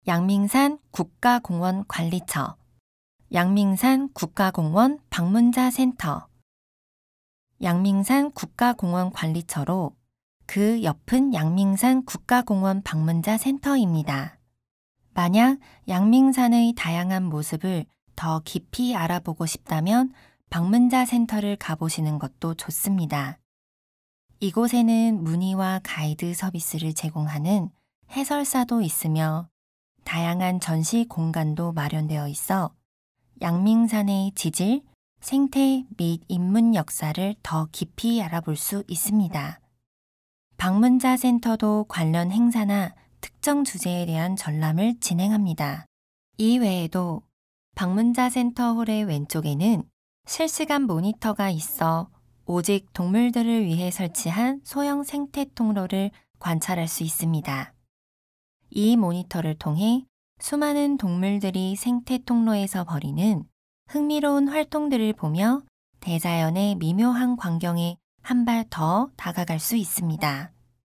양밍산 국가공원 관리처, 양밍산 국가공원 방문자 센터. 양밍산 국가공원 관리처로 그 옆은 양밍산 국가공원 방문자 센터입니다. 만약 양밍산의 다양한 모습을 더 깊이 알아보고 싶다면 방문자 센터를 가보시는 것도 좋습니다. 이곳에는 문의와 가이드 서비스를 제공하는 해설사도 있으며 다양한 전시 공간도 마련되어 있어 양밍산의 지질, 생태 및 인문 역사를 더 깊이 알아볼 수 있습니다. 방문자 센터도 관련 행사나 특정 주제에 대한 전람을 진행합니다. 이외에도 방문자 센터 홀의 왼쪽에는 실시간 모니터가 있어 오직 동물들을 위해 설치한 소형 생태 통로를 관찰할 수 있습니다. 이 모니터를 통해 수많은 동물들이 생태 통로에서 벌이는 흥미로운 활동들을 보며 대자연의 미묘한 광경에 한 발 더 다가갈 수 있습니다.